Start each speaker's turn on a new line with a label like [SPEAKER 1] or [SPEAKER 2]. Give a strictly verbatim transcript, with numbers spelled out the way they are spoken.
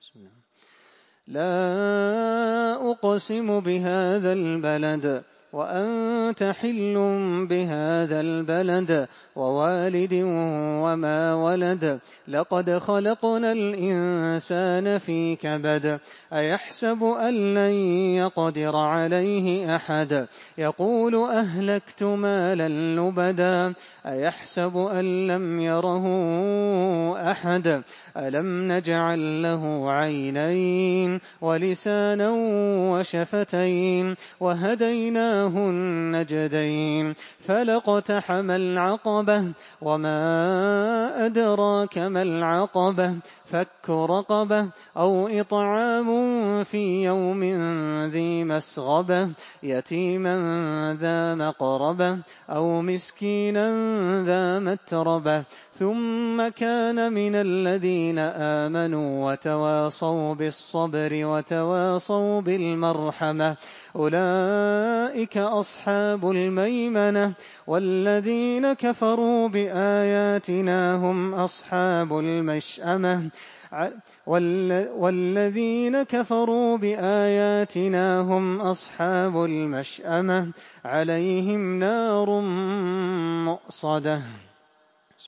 [SPEAKER 1] لا أقسم بهذا البلد وأنت حل بهذا البلد ووالد وما ولد لقد خلقنا الإنسان في كبد أيحسب أن لن يقدر عليه أحد يقول أهلكت مالا لبدا أيحسب أن لم يره أحد ألم نجعل له عينين ولسانا وشفتين وهديناه النجدين فلاقتحم العقبة وما أدراك ما العقبة فك رقبة أو إطعام في يوم ذي مسغبة يتيما ذا مقربة أو مسكينا ذا متربة ثم كان من الذين آمنوا وتواصوا بالصبر وتواصوا بالمرحمة أولئك أصحاب الميمنة والذين كفروا بآياتنا هم أصحاب المشأمة والذين كفروا بآياتنا هم أصحاب المشأمة عليهم نار مؤصدة.